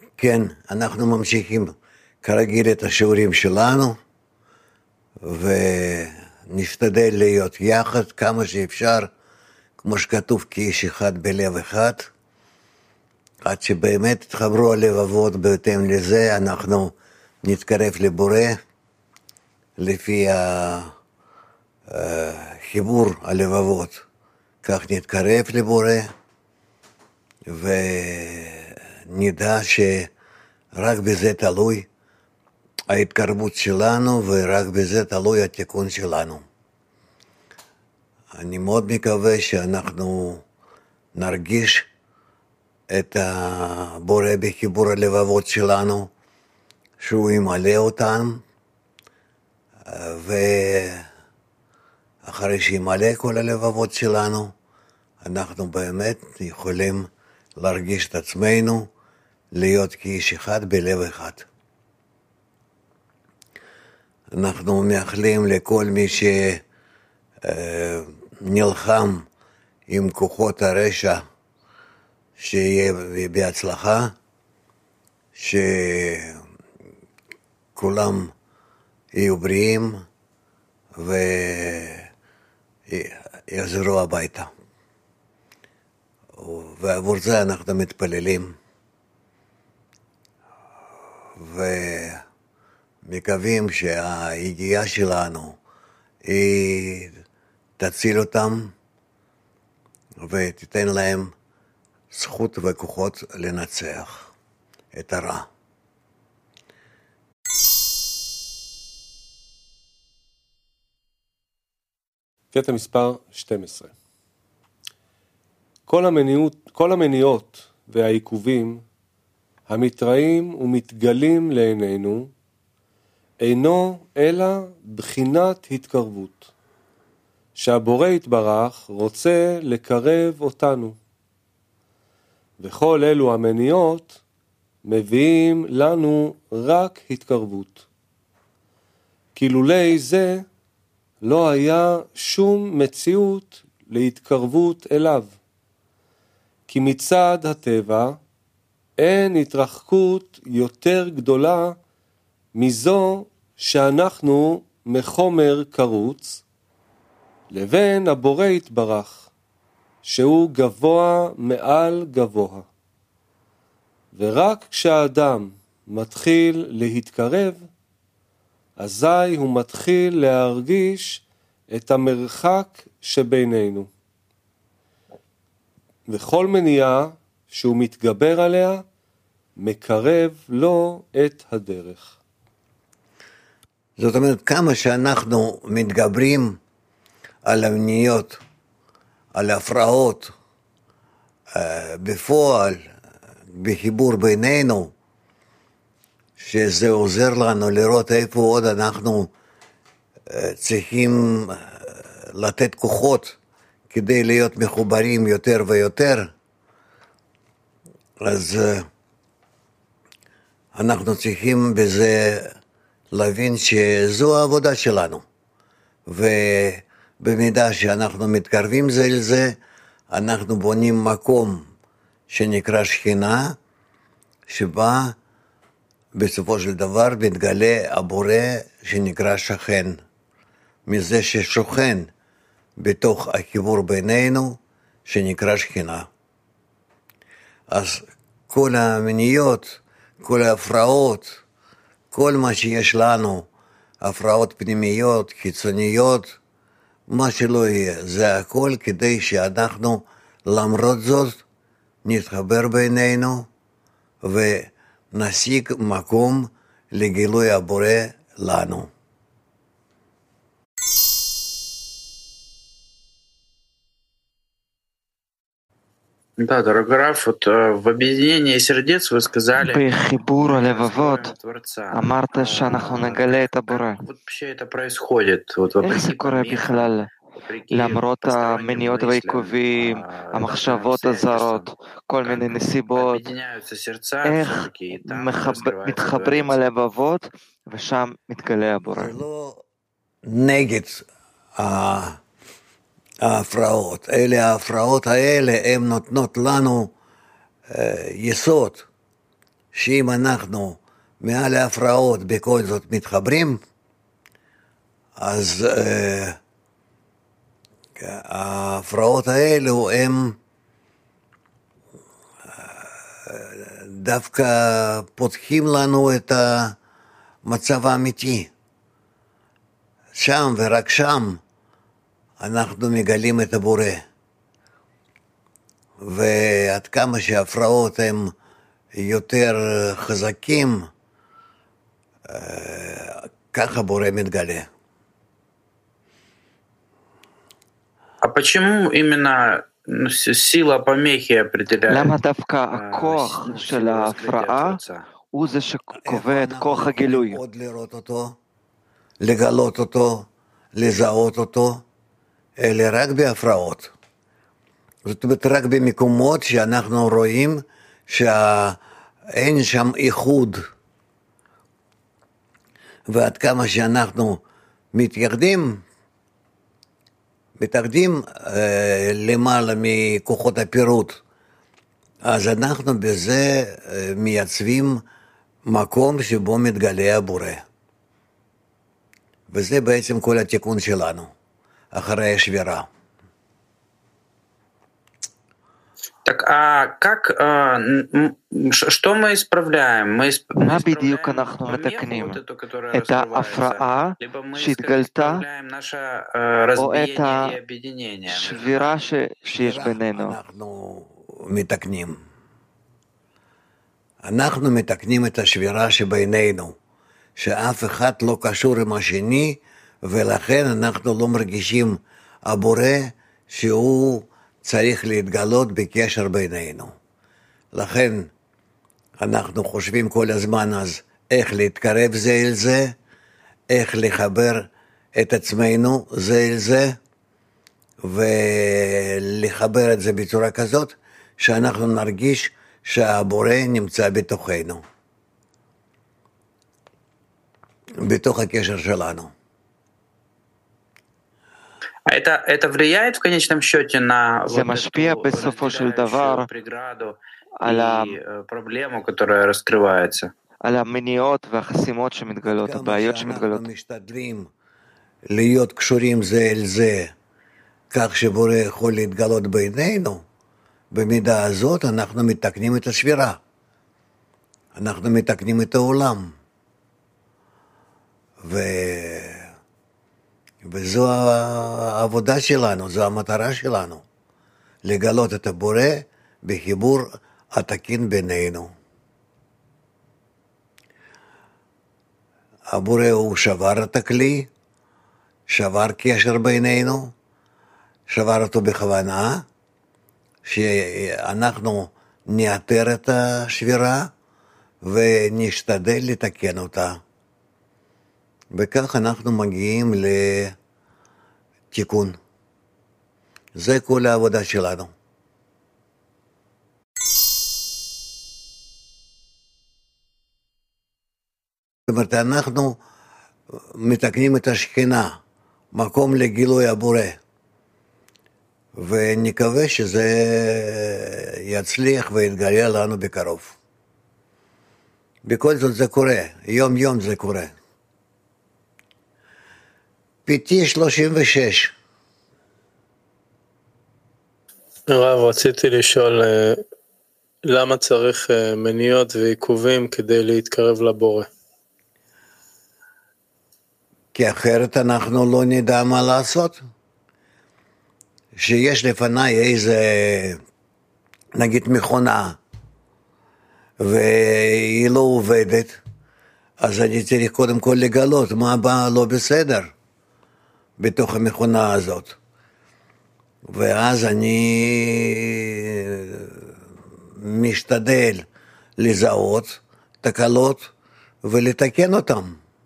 כן, אנחנו ממשיכים כרגיל את השיעורים שלנו, ונשתדל להיות יחד כמה שאפשר, כמו שכתוב כאיש אחד בלב אחד, עד שבאמת תחברו הלבבות. בהתאם לזה אנחנו נתקרב לבורא, לפי חיבור הלבבות, כך נתקרב לבורא, ונדע שרק בזה תלוי ההתקרבות שלנו, ורק בזה תלוי התיקון שלנו. אני מאוד מקווה שאנחנו נרגיש את הבורא בחיבור הלבבות שלנו, שהוא ימלא אותם, ואחרי שימלא כל הלבבות שלנו, אנחנו באמת יכולים להרגיש את עצמנו, להיות כאיש אחד בלב אחד. אנחנו מאחלים לכל מי שנלחם עם כוחות הרשע, שיהיה בהצלחה, שכולם יהיו בריאים ויחזרו הביתה. ועבור זה אנחנו מתפללים ומקווים שההגיעה שלנו היא תציל אותם ותיתן להם זכות וכוחות לנצח את הרע. קטע מספר 12. כל המניעות והעיכובים המתראים ומתגלים לעינינו אינו אלא בחינת התקרבות, שהבורא יתברך רוצה לקרב אותנו. וכל אלו המניעות מביאים לנו רק התקרבות. כי לולי זה לא היה שום מציאות להתקרבות אליו. כי מצד הטבע אין התרחקות יותר גדולה מזו שאנחנו מחומר קרוץ, לבין הבורא יתברך, שהוא גבוה מעל גבוה. ורק כשהאדם מתחיל להתקרב, אזי הוא מתחיל להרגיש את המרחק שבינינו. וכל מניעה שהוא מתגבר עליה, מקרב לו את הדרך. זאת אומרת, כמה שאנחנו מתגברים על המניעות, על ההפרעות, בפועל, בחיבור בינינו, שזה עוזר לנו לראות איפה עוד אנחנו צריכים לתת כוחות כדי להיות מחוברים יותר ויותר, אז אנחנו צריכים בזה להבין שזו העבודה שלנו, ובמידה שאנחנו מתקרבים זה לזה, אנחנו בונים מקום שנקרא שכינה, שבה בסופו של דבר מתגלה הבורא שנקרא שכן, מזה ששוכן בתוך החיבור בינינו שנקרא שכינה. אז כל המניעות, כל ההפרעות, כל מה שיש לנו, הפרעות פנימיות, חיצוניות, מה שלא יהיה, זה הכל כדי שאנחנו למרות זאת נתחבר בינינו ונשיג מקום לגילוי הבורא לנו. Да, дорогой Раф, вот в объединении сердец вы сказали, בחיבור הלבבות Творца. אמרת שאנחנו נגלה את הבורא. Как вообще это происходит? Вот איך זה קורה בכלל? למרות המניעות והעיכובים, המחשבות הזרות, כל מיני נסיבות, איך מתחברים הלבבות ושם מתגלה הבורא. זה לא נגד ההפרעות, ההפרעות האלה הן נותנות לנו יסוד שאם אנחנו מעל ההפרעות בכל זאת מתחברים, אז ההפרעות האלו הם דווקא פותחים לנו את המצב האמיתי. שם ורק שם אנחנו מגלים את הבורא. ועד כמה שההפרעות הם יותר חזקים, ככה בורא מתגלה. А почему именно сила помехи определяет? למה דווקא הכוח של ההפרעה הוא זה שקובע את כוח הגילוי? עוד לראות אותו, לגלות אותו, לזהות אותו, אלא רק בהפרעות. זאת אומרת, רק במקומות שאנחנו רואים שאין שם איחוד. ועד כמה שאנחנו מתאחדים למעלה מכוחות הפירוט, אז אנחנו בזה מייצבים מקום שבו מתגלה הבורא. וזה בעצם כל התיקון שלנו, אחרי השבירה. Так, а как, что мы исправляем? מה בדיוק אנחנו מתקנים? את ההפרעה שהתגלתה או את השבירה שיש בינינו? אנחנו מתקנים את השבירה שבינינו, שאף אחד לא קשור עם השני, ולכן אנחנו לא מרגישים הבורא שהוא צריך להתגלות בקשר בינינו. לכן אנחנו חושבים כל הזמן אז איך להתקרב זה אל זה, איך לחבר את עצמנו זה אל זה, ולחבר את זה בצורה כזאת שאנחנו נרגיש שהבורא נמצא בתוכנו, בתוך הקשר שלנו. Это влияет в конечном счете на זה משפיע בסופו של דבר преграду и проблему, которая раскрывается. על המניעות והחסימות שמתגלות, הבעיות שמתגלות. אנחנו משתדלים להיות קשורים זה אל זה, כך שבורא יכול להתגלות בינינו, במידה הזאת אנחנו מתקנים את השבירה. אנחנו מתקנים את העולם. וזו העבודה שלנו, זו המטרה שלנו, לגלות את הבורא בחיבור התקין בינינו. הבורא הוא שבר את הכלי, שבר קשר בינינו, שבר אותו בכוונה, שאנחנו נאתר את השבירה ונשתדל לתקן אותה. וכך אנחנו מגיעים לתיקון. זה כל העבודה שלנו. זאת אומרת, אנחנו מתקנים את השכינה, מקום לגילוי הבורא. ונקווה שזה יצליח ויתגלה לנו בקרוב. בכל זאת זה קורה, יום יום זה קורה. פיתי 36. הרב, רציתי לשאול, למה צריך מניעות ועיכובים כדי להתקרב לבורא? כי אחרת אנחנו לא נדע מה לעשות. שיש לפניי איזה, נגיד מכונה, והיא לא עובדת, אז אני צריך קודם כל לגלות מה בא לא בסדר בתוך המכונה הזאת. ואז אני משתדל לזהות תקלות ולתקן אותם.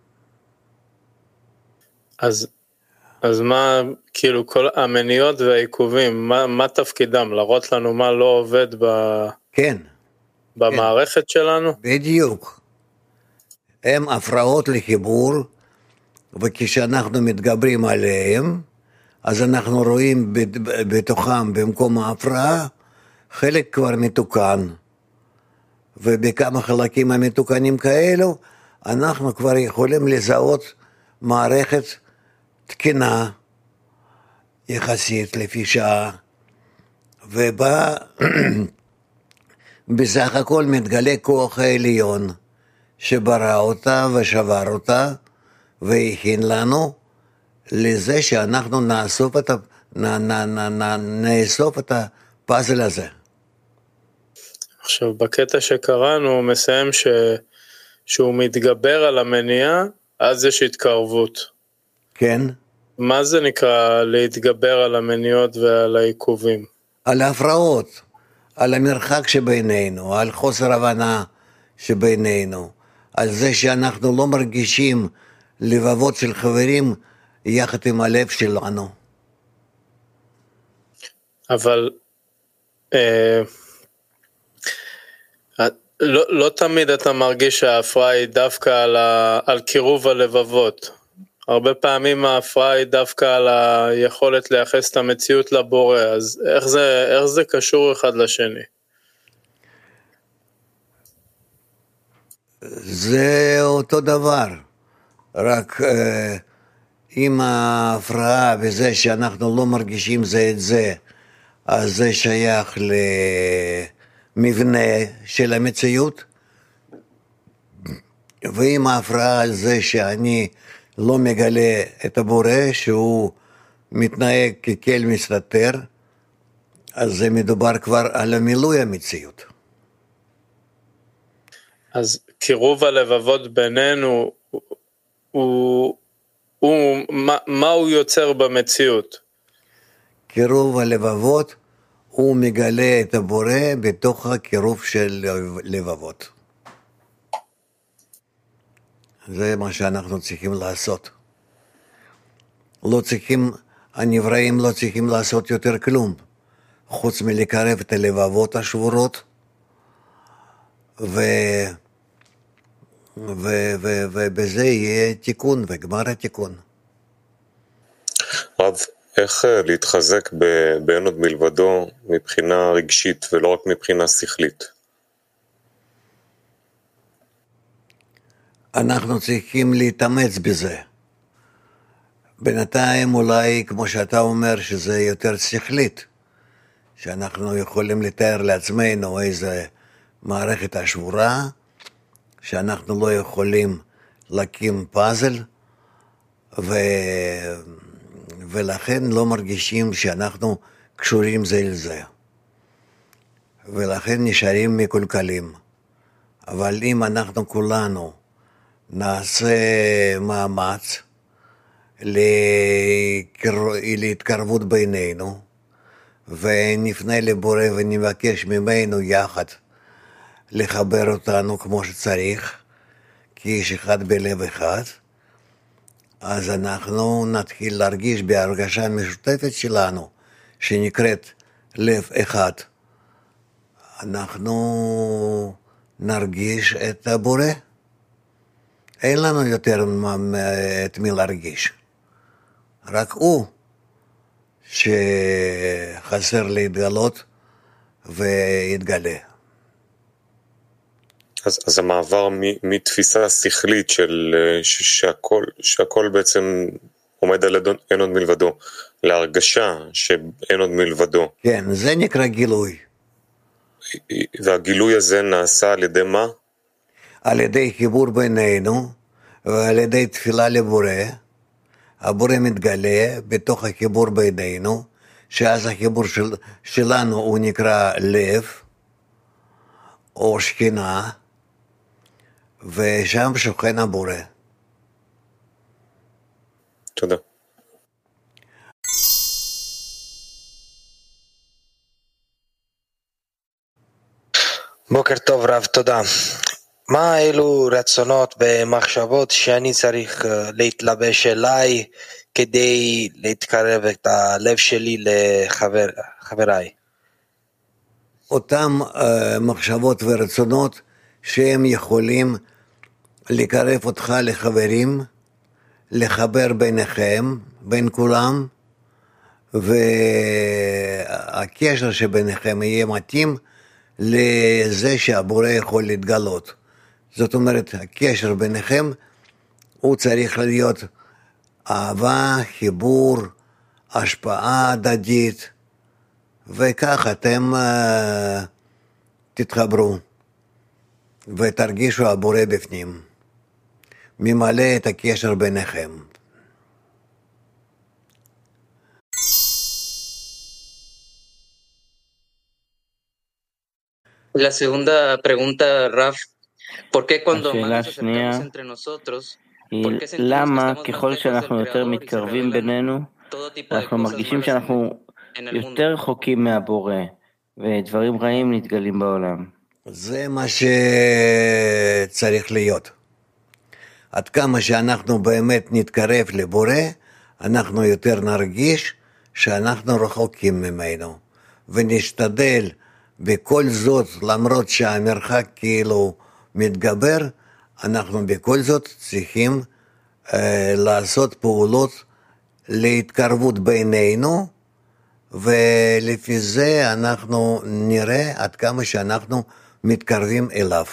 אז מה, כאילו, כל המניעות והעיכובים, מה תפקידם? להראות לנו מה לא עובד כן. במערכת כן. שלנו? בדיוק. הם הפרעות לחיבור, וכשאנחנו מתגברים עליהם, אז אנחנו רואים בתוכם, במקום ההפרעה, חלק כבר מתוקן. ובכמה חלקים המתוקנים כאלו, אנחנו כבר יכולים לזהות מערכת תקינה, יחסית לפי שעה, ובה בסך הכל מתגלה כוח העליון, שברא אותה ושבר אותה, והכין לנו לזה שאנחנו נאסוף את הפאזל הזה. עכשיו, בקטע שקראנו, הוא מסיים שהוא מתגבר על המניעה, אז יש התקרבות. כן. מה זה נקרא להתגבר על המניעות ועל העיכובים? על ההפרעות, על המרחק שבינינו, על חוסר הבנה שבינינו, על זה שאנחנו לא מרגישים לבבות של חברים יחד עם הלב שלנו. אבל לא תמיד אתה מרגיש שההפרעה היא דווקא על קירוב הלבבות. הרבה פעמים ההפרעה היא דווקא על היכולת לייחס את המציאות לבורא, אז איך זה קשור אחד לשני? זה אותו דבר, רק עם ההפרעה וזה שאנחנו לא מרגישים זה את זה, אז זה שייך למבנה של המציאות, ועם ההפרעה על זה שאני לא מגלה את הבורא שהוא מתנהג ככל מסתתר, אז זה מדובר כבר על המילוי המציאות. אז קירוב הלבבות בינינו, מה הוא יוצר במציאות? קירוב הלבבות, הוא מגלה את הבורא בתוך הקירוב של לבבות. זה מה שאנחנו צריכים לעשות. הנבראים לא צריכים לעשות יותר כלום, חוץ מלקרב את הלבבות השבורות, ובזה יהיה תיקון וגמר התיקון. רב, איך להתחזק באין עוד מלבדו מבחינה רגשית ולא רק מבחינה שכלית? אנחנו צריכים להתאמץ בזה. בינתיים אולי, כמו שאתה אומר, שזה יותר שכלית, שאנחנו יכולים לתאר לעצמנו איזה מערכת השבורה, שאנחנו לא יכולים להקים פאזל, ולכן לא מרגישים שאנחנו קשורים זה לזה. ולכן נשארים מקולקלים. אבל אם אנחנו כולנו נעשה מאמץ להתקרבות בינינו, ונפנה לבורא ונבקש ממנו יחד לחבר אותנו כמו שצריך, כאיש אחד בלב אחד, אז אנחנו נתחיל להרגיש בהרגשה משותפת שלנו, שנקראת לב אחד. אנחנו נרגיש את הבורא. אין לנו יותר את מי להרגיש. רק הוא שחסר להתגלות ויתגלה. אז המעבר מתפיסה שכלית שהכל בעצם עומד על אין עוד מלבדו, להרגשה שאין עוד מלבדו. כן, זה נקרא גילוי. והגילוי הזה נעשה על ידי מה? על ידי חיבור בינינו, ועל ידי תפילה לבורא. הבורא מתגלה בתוך החיבור בינינו, שאז החיבור שלנו הוא נקרא לב, או שכינה, ושם שוכן הבורא. תודה. בוקר טוב רב, תודה. מה אלו רצונות ומחשבות שאני צריך להתלבש אליי כדי להתקרב את הלב שלי לחבריי? אותם מחשבות ורצונות שהם יכולים לקרב אותך לחברים, לחבר ביניכם, בין כולם, והקשר שביניכם יהיה מתאים לזה שהבורא יכול להתגלות. זאת אומרת, הקשר ביניכם הוא צריך להיות אהבה, חיבור, השפעה הדדית, וכך אתם תתחברו ותרגישו הבורא בפנים, ממלא את הקשר ביניכם. La segunda pregunta, Raf, ¿por qué cuando más השאלה nos acercamos השנייה entre nosotros, היא por qué sentimos que למה estamos más ככל lejos del שאנחנו יותר Creador y se מתקרבים revelan בינינו, todo tipo de אנחנו cosas מרגישים malas שאנחנו en el mundo? יותר רחוקים מהבורא, ודברים רעים נתגלים בעולם. זה מה שצריך להיות. עד כמה שאנחנו באמת נתקרב לבורא, אנחנו יותר נרגיש שאנחנו רחוקים ממנו, ונשתדל בכל זאת, למרות שהמרחק כאילו מתגבר, אנחנו בכל זאת צריכים לעשות פעולות להתקרבות בינינו, ולפי זה אנחנו נראה עד כמה שאנחנו מתקרבים אליו.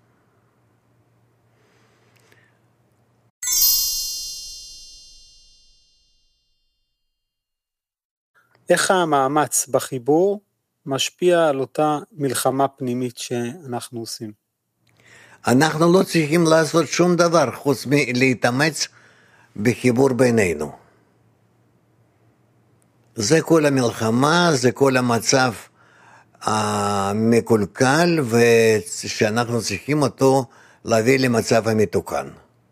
איך המאמץ בחיבור משפיע על אותה מלחמה פנימית שאנחנו עושים? אנחנו לא צריכים לעשות שום דבר חוץ מלהתאמץ בחיבור בינינו. זה כל המלחמה, זה כל המצב המקולקל, ושאנחנו צריכים אותו להביא למצב המתוקן.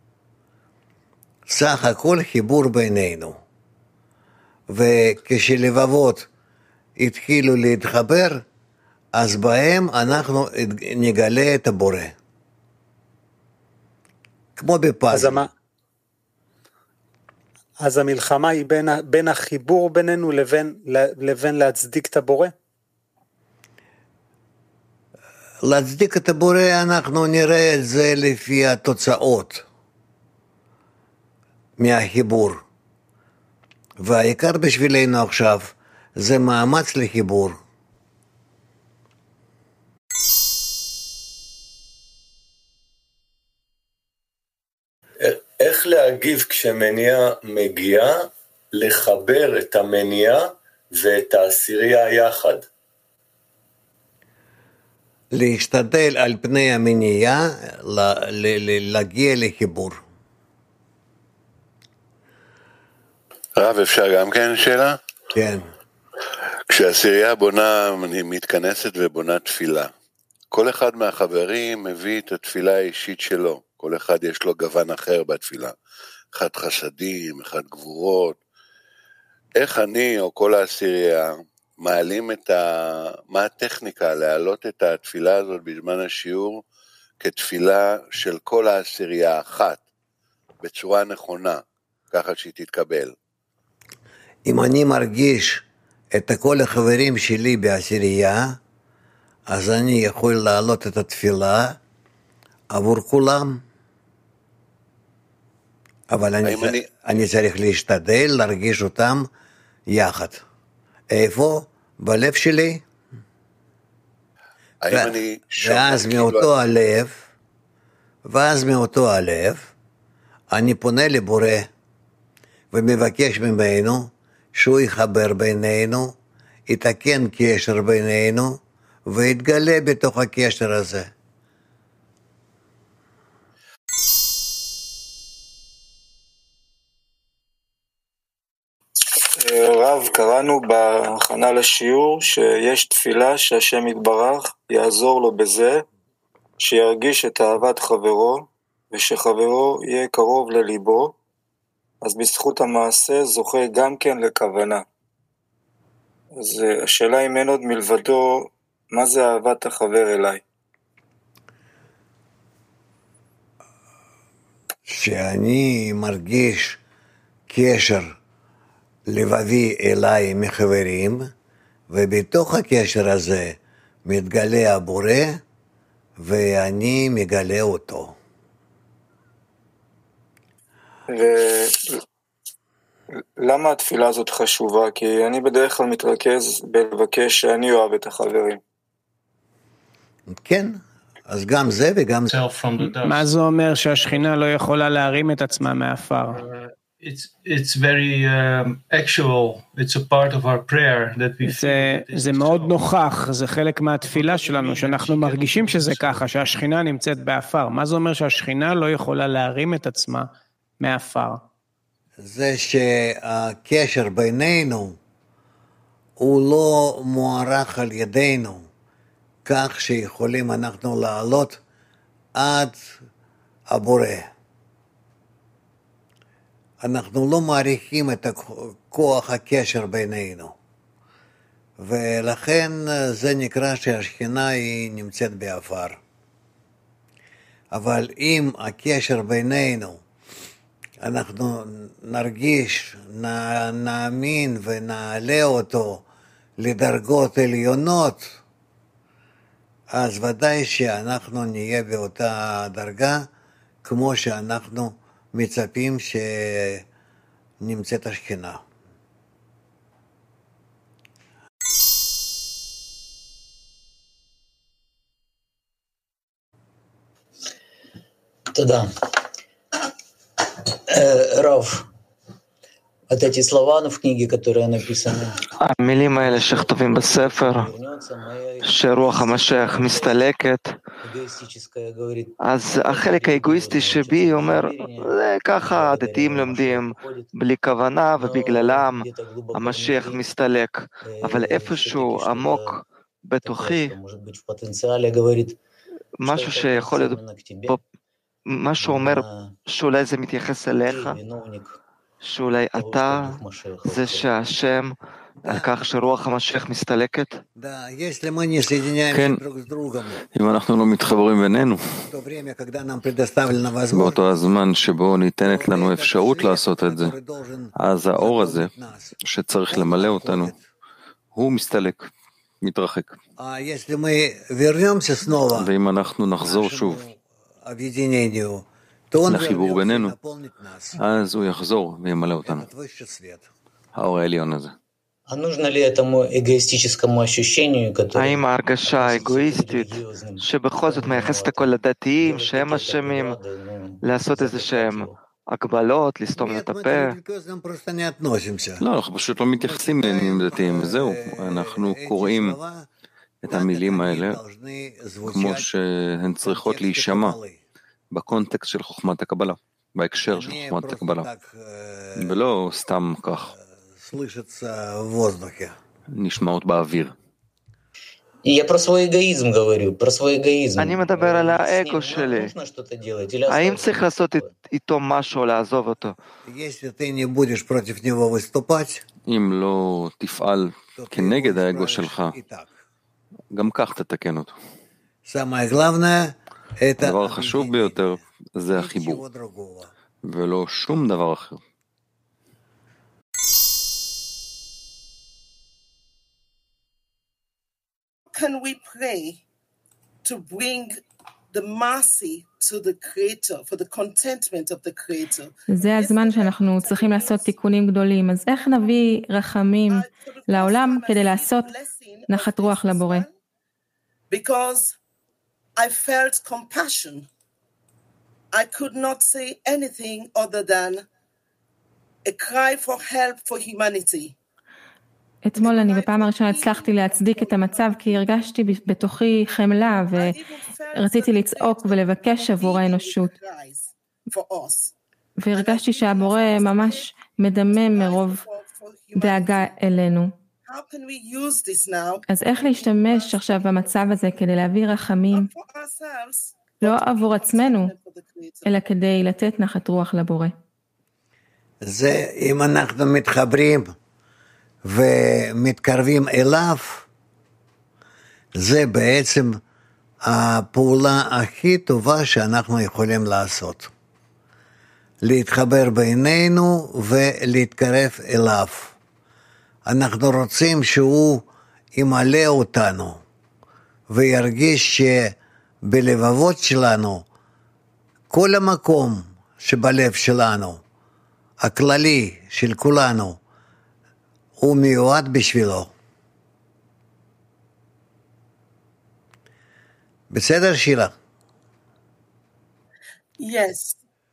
סך הכל חיבור בינינו. וכשלבבות התחילו להתחבר, אז בהם אנחנו נגלה את הבורא. כמו בפאזל. אז המלחמה היא בין החיבור בינינו לבין להצדיק את הבורא? להצדיק את הבורא אנחנו נראה את זה לפי התוצאות מהחיבור. והעיקר בשבילנו עכשיו זה מאמץ לחיבור. איך להגיב כשמניעה מגיעה, לחבר את המניעה ואת העשירייה יחד? להשתדל על פני המניעה להגיע לחיבור. רב, אפשר גם כן שאלה? כן. כשהעשירייה מתכנסת ובונה תפילה, כל אחד מהחברים מביא את התפילה האישית שלו, כל אחד יש לו גוון אחר בתפילה, אחד חסדים, אחד גבורות. איך אני או כל העשירייה מעלים מה הטכניקה להעלות את התפילה הזאת בזמן השיעור כתפילה של כל העשירייה האחת, בצורה נכונה, ככה שהיא תתקבל? אם אני מרגיש את כל החברים שלי בעשירייה, אז אני יכול להעלות את התפילה עבור כולם. אבל אני צריך להשתדל להרגיש אותם יחד. איפה? בלב שלי. ואז מאותו הלב, אני פונה לבורא ומבקש ממנו שהוא יחבר בינינו, יתקן קשר בינינו, ויתגלה בתוך הקשר הזה. רב, קראנו בהכנה לשיעור שיש תפילה שהשם יתברך יעזור לו בזה, שירגיש את אהבת חברו, ושחברו יהיה קרוב לליבו, אז בזכות המעשה זוכה גם כן לכוונה. אז השאלה אם אין עוד מלבדו, מה זה אהבת החבר אליי? שאני מרגיש קשר לבבי אליי מחברים, ובתוך הקשר הזה מתגלה הבורא, ואני מגלה אותו. למה התפילה הזאת חשובה? כי אני בדרך כלל מתרכז בלבקש שאני אוהב את החברים. כן, אז גם זה וגם זה. מה זה אומר שהשכינה לא יכולה להרים את עצמה מהעפר? It's very actual. It's a part of our prayer that we feel. זה מאוד נוכח, זה חלק מהתפילה שלנו, שאנחנו מרגישים שזה ככה, שהשכינה נמצאת בעפר. מה זה אומר שהשכינה לא יכולה להרים את עצמה מהעפר? זה שהקשר בינינו הוא לא מוערך על ידינו, כך שיכולים אנחנו לעלות עד הבורא. אנחנו לא מעריכים את כוח הקשר בינינו, ולכן זה נקרא שהשכינה היא נמצאת בעפר. אבל אם הקשר בינינו, אנחנו נרגיש, נאמין ונעלה אותו לדרגות עליונות, אז ודאי שאנחנו נהיה באותה דרגה, כמו שאנחנו מצפים שנמצאת השכינה. תודה. Рав, вот эти слова в книге, которые написаны. המילים האלה שכתובים בספר, שרוח המשיח מסתלקת, אז החלק האגואיסטי שבי אומר, זה ככה הדתיים לומדים, בלי כוונה ובגללם המשיח מסתלק, אבל איפשהו עמוק בתוכי, משהו שיכול להיות פה, משהו אומר שאולי זה מתייחס אליך, שאולי אתה זה שהשם על כך שרוח המשיח מסתלקת? כן, אם אנחנו לא מתחברים בינינו, באותו הזמן שבו ניתנת לנו אפשרות לעשות את זה, אז האור הזה שצריך למלא אותנו, הוא מסתלק, מתרחק. ואם אנחנו נחזור שוב לחיבור בינינו, אז הוא יחזור וימלא אותנו, האור העליון הזה. האם ההרגשה האגואיסטית שבכל זאת מייחסת הכל לדתיים שהם אשמים לעשות איזה שהם הגבלות, לסתום את הפה? לא, אנחנו פשוט לא מתייחסים לעניינים דתיים, וזהו, אנחנו קוראים את המילים האלה כמו שהן צריכות להישמע בקונטקסט של חוכמת הקבלה, בהקשר של חוכמת הקבלה, ולא סתם כך נשמעות באוויר. אני מדבר על האגו שלי. האם צריך לעשות איתו משהו, לעזוב אותו? אם לא תפעל כנגד האגו שלך, גם כך תתקן אותו. הדבר החשוב ביותר זה החיבור, ולא שום דבר אחר. Can we pray to bring the mercy to the Creator, for the contentment of the Creator? זה הזמן שאנחנו צריכים לעשות תיקונים גדולים. אז איך נביא רחמים לעולם כדי לעשות נחת רוח לבורא? Because I felt compassion. I could not say anything other than a cry for help for humanity. אתמול אני בפעם הראשונה הצלחתי להצדיק את המצב, כי הרגשתי בתוכי חמלה, ורציתי לצעוק ולבקש עבור האנושות. והרגשתי שהבורא ממש מדמם מרוב דאגה אלינו. אז איך להשתמש עכשיו במצב הזה כדי להביא רחמים, לא עבור עצמנו, אלא כדי לתת נחת רוח לבורא? זה אם אנחנו מתחברים ומתקרבים אליו, זה בעצם הפעולה הכי טובה שאנחנו יכולים לעשות. להתחבר בינינו ולהתקרב אליו. אנחנו רוצים שהוא ימלא אותנו וירגיש שבלבבות שלנו, כל המקום שבלב שלנו, הכללי של כולנו, הוא מיועד בשבילו. בסדר, שילה? Yes.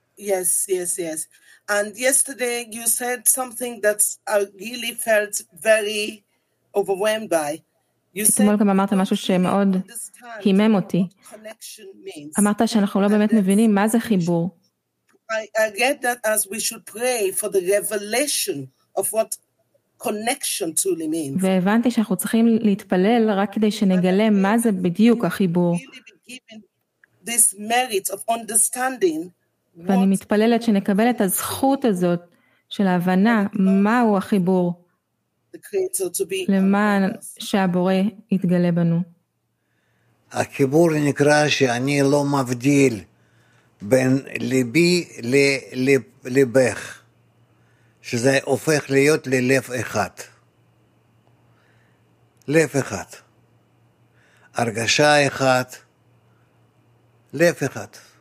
And yesterday you said something that I really felt very overwhelmed by. אתמול גם אמרת משהו שמאוד הימם אותי. אמרת שאנחנו לא באמת מבינים מה זה חיבור. I get that as we should pray for the revelation of what connection truly means. והבנתי שאנחנו צריכים להתפלל רק כדי שנגלה מה זה בדיוק החיבור. This merit of understanding. ואני מתפללת שנקבל את הזכות הזאת של ההבנה מהו החיבור. למען שהבורא יתגלה בנו. החיבור נקרא שאני לא מבדיל בין ליבי ללבך, שזה הופך להיות ללב אחד. לב אחד. הרגשה אחת, לב אחד.